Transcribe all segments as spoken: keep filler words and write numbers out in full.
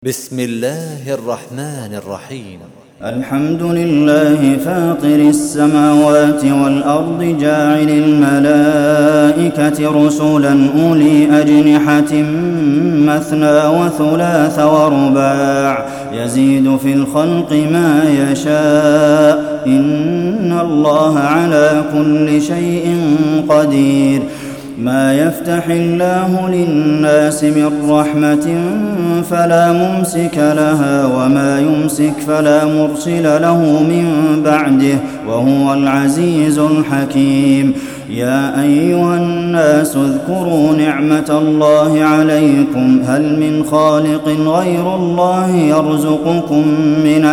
بسم الله الرحمن الرحيم. الحمد لله فاطر السماوات والأرض جاعل الملائكة رسلا أولي أجنحة مثنى وثلاث ورباع يزيد في الخلق ما يشاء إن الله على كل شيء قدير. ما يفتح الله للناس من رحمة فلا ممسك لها وما يمسك فلا مرسل له من بعده وهو العزيز الحكيم. يا أيها الناس اذكروا نعمة الله عليكم هل من خالق غير الله يرزقكم من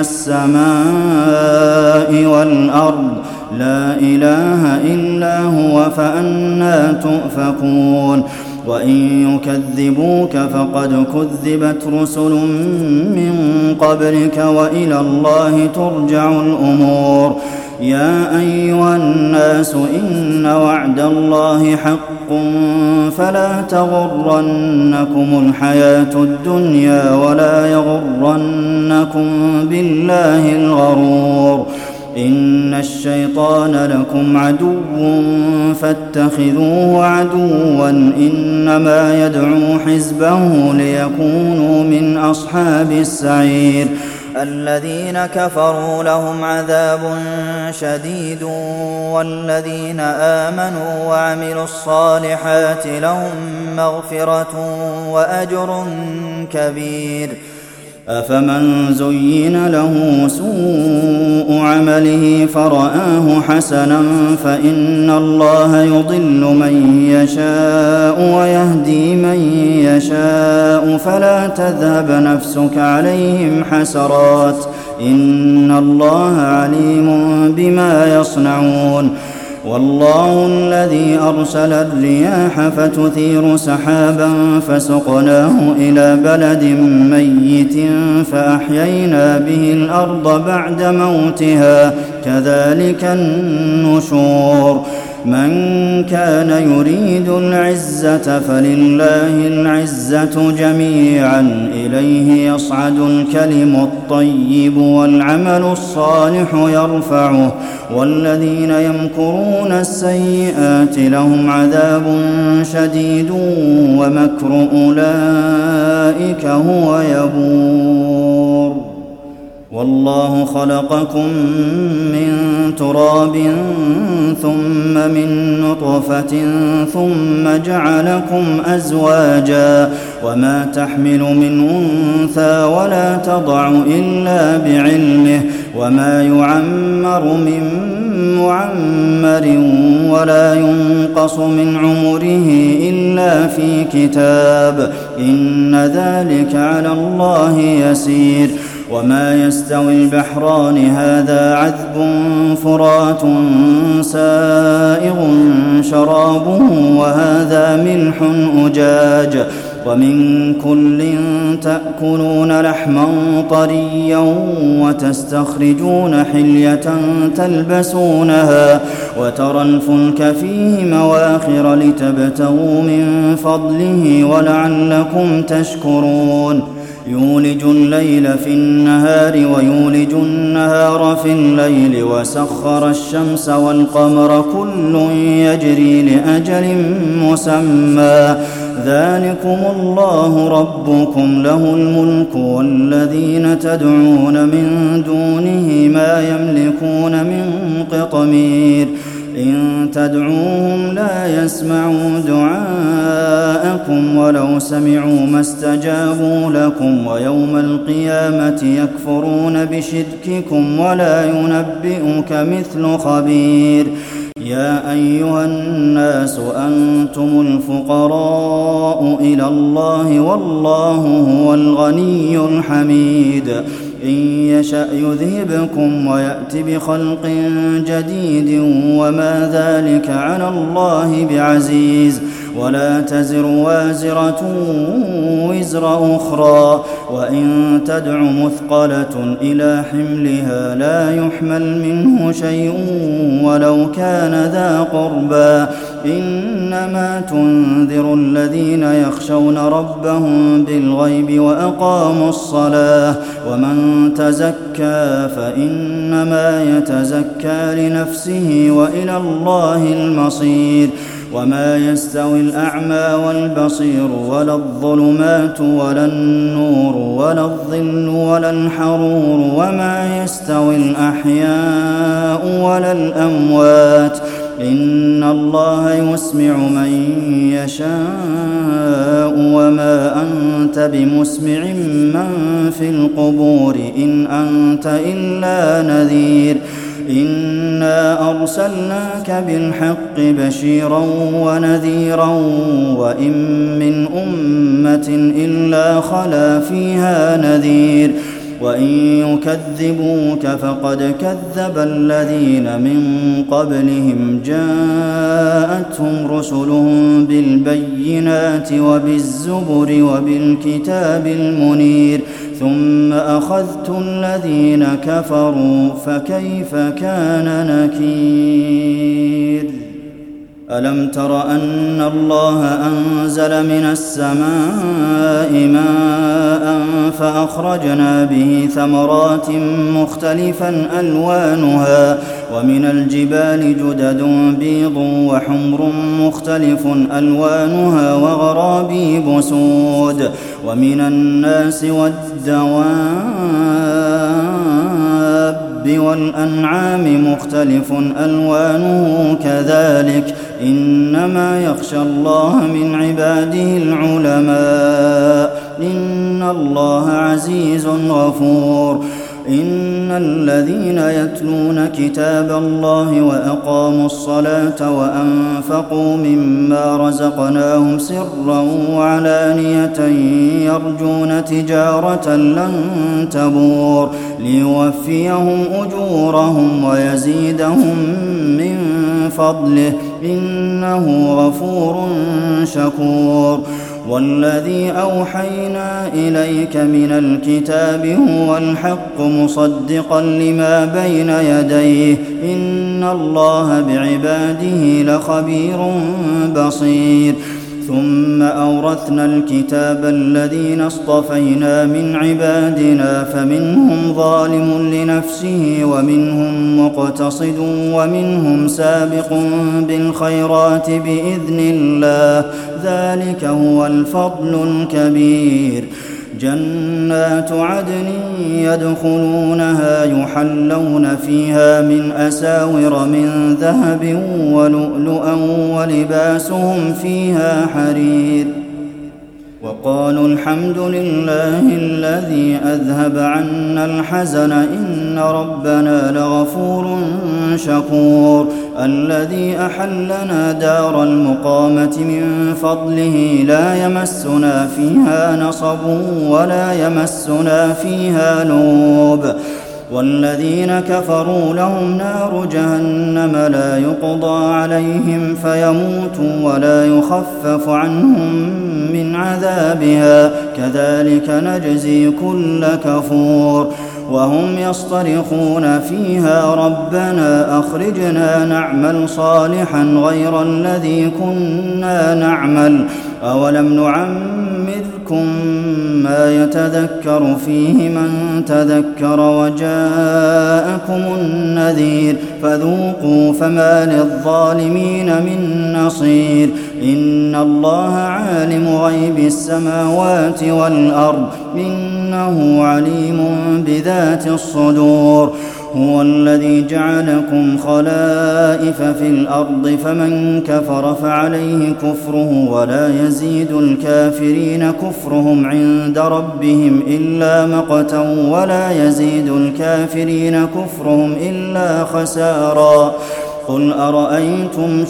السماء والأرض لا إله إلا هو فأنى تؤفكون. وإن يكذبوك فقد كذبت رسل من قبلك وإلى الله ترجع الأمور. يا أيها الناس إن وعد الله حق فلا تغرنكم الحياة الدنيا ولا يغرنكم بالله الغرور. إن الشيطان لكم عدو فاتخذوه عدوا إنما يدعو حزبه ليكونوا من أصحاب السعير. الذين كفروا لهم عذاب شديد والذين آمنوا وعملوا الصالحات لهم مغفرة وأجر كبير. أفمن زين له سوء عمله فرآه حسنا فإن الله يضل من يشاء ويهدي من يشاء فلا تذهب نفسك عليهم حسرات إن الله عليم بما يصنعون. والله الذي أرسل الرياح فتثير سحابا فسقناه إلى بلد ميت فأحيينا به الأرض بعد موتها كذلك النشور. من كان يريد العزة فلله العزة جميعا إليه يصعد الكلم الطيب والعمل الصالح يرفعه والذين يمكرون السيئات لهم عذاب شديد ومكر أولئك هو يبور. والله خلقكم من تراب ثم من نطفة ثم جعلكم أزواجا وما تحمل من أنثى ولا تضع إلا بعلمه وما يعمر من معمر ولا ينقص من عمره إلا في كتاب إن ذلك على الله يسير. وما يستوي البحران هذا عذب فرات سائغ شرابه وهذا ملح أجاج ومن كل تأكلون لحما طريا وتستخرجون حلية تلبسونها وترى الفلك فيه مواخر لتبتغوا من فضله ولعلكم تشكرون. يولج الليل في النهار ويولج النهار في الليل وسخر الشمس والقمر كل يجري لأجل مسمى ذلكم الله ربكم له الملك والذين تدعون من دونه ما يملكون من قطمير. إن تدعوهم لا يسمعوا دعاءكم ولو سمعوا ما استجابوا لكم ويوم القيامة يكفرون بشرككم ولا ينبئك مثل خبير. يا أيها الناس أنتم الفقراء إلى الله والله هو الغني الحميد. إن يشأ يذهبكم ويأت بخلق جديد وما ذلك على الله بعزيز. ولا تزر وازرة وزر أخرى وإن تدع مثقلة إلى حملها لا يحمل منه شيء ولو كان ذا قربى إنما تنذر الذين يخشون ربهم بالغيب وأقاموا الصلاة ومن تزكى فإنما يتزكى لنفسه وإلى الله المصير وما يستوي الأعمى والبصير ولا الظلمات ولا النور ولا الظل ولا الحرور وما يستوي الأحياء ولا الأموات إن الله يسمع من يشاء وما أنت بمسمع من في القبور إن أنت إلا نذير إنا أرسلناك بالحق بشيرا ونذيرا وإن من أمة إلا خلا فيها نذير وإن يكذبوك فقد كذب الذين من قبلهم جاءتهم رسلهم بالبينات وبالزبر وبالكتاب المنير ثم أخذت الذين كفروا فكيف كان نكير ألم تر أن الله أنزل من السماء ماء فأخرجنا به ثمرات مختلفا ألوانها ومن الجبال جدد بيض وحمر مختلف ألوانها وغرابيب سود ومن الناس والدواب والأنعام مختلف ألوانه كذلك إنما يخشى الله من عباده العلماء إن الله عزيز غفور إن الذين يتلون كتاب الله وأقاموا الصلاة وأنفقوا مما رزقناهم سرا وعلانية يرجون تجارة لن تبور ليوفيهم أجورهم ويزيدهم من فضله إنه غفور شكور والذي أوحينا إليك من الكتاب هو الحق مصدقا لما بين يديه إن الله بعباده لخبير بصير ثم أورثنا الكتاب الذين اصطفينا من عبادنا فمنهم ظالم لنفسه ومنهم مقتصد ومنهم سابق بالخيرات بإذن الله ذلك هو الفضل الكبير جنات عدن يدخلونها يحلون فيها من أساور من ذهب ولؤلؤا ولباسهم فيها حرير وقالوا الحمد لله الذي أذهب عنا الحزن إن ربنا لغفور شكور الذي أحلنا دار المقامة من فضله لا يمسنا فيها نصب ولا يمسنا فيها لغوب والذين كفروا لهم نار جهنم لا يقضى عليهم فيموتوا ولا يخفف عنهم من عذابها كذلك نجزي كل كفور وهم يصطرخون فيها ربنا أخرجنا نعمل صالحا غير الذي كنا نعمل أولم نعمركم ما يتذكر فيه من تذكر وجاءكم النذير فذوقوا فما للظالمين من نصير إن الله عالم غيب السماوات والأرض إنه عليم بذات الصدور هو الذي جعلكم خلائف في الأرض فمن كفر فعليه كفره ولا يزيد الكافرين كفرهم عند ربهم إلا مقتا ولا يزيد الكافرين كفرهم إلا خسارا قل أرأيتم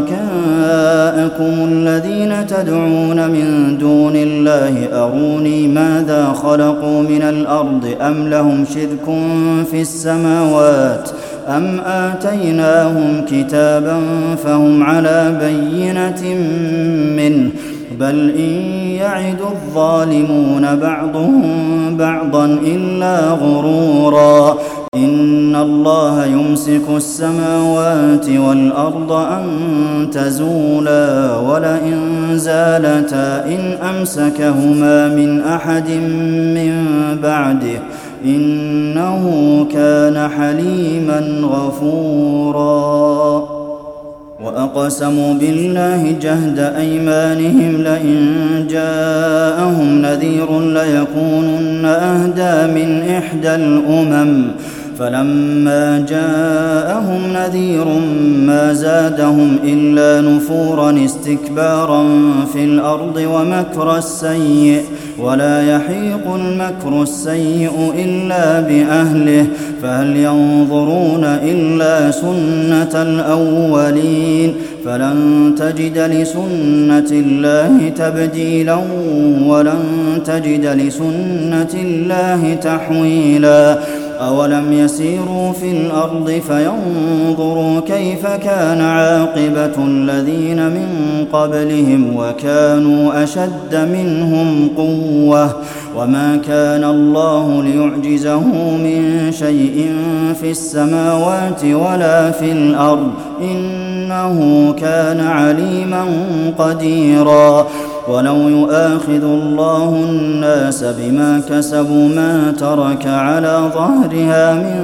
شركاءكم الذين تدعون من دون الله أروني ماذا خلقوا من الأرض أم لهم شرك في السماوات أم آتيناهم كتابا فهم على بينة منه بل إن يعد الظالمون بعضهم بعضا إلا غرورا إن الله يمسك السماوات والأرض أن تزولا ولئن زالتا إن أمسكهما من أحد من بعده إنه كان حليما غفورا وأقسموا بالله جهد أيمانهم لئن جاءهم نذير ليكونن أهدى من إحدى الأمم فلما جاءهم نذير ما زادهم إلا نفورا استكبارا في الأرض ومكر السيء ولا يحيق المكر السيء إلا بأهله فهل ينظرون إلا سنة الأولين فلن تجد لسنة الله تبديلا ولن تجد لسنة الله تحويلا أولم يسيروا في الأرض فينظروا كيف كان عاقبة الذين من قبلهم وكانوا أشد منهم قوة وما كان الله ليعجزه من شيء في السماوات ولا في الأرض إنه كان عليما قديرا ولو يؤاخذ الله الناس بما كسبوا ما ترك على ظهرها من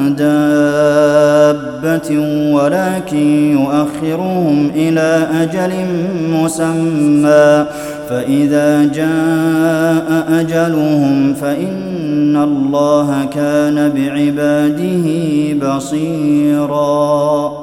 دابة ولكن يؤخرهم إلى أجل مسمى فإذا جاء أجلهم فإن الله كان بعباده بصيراً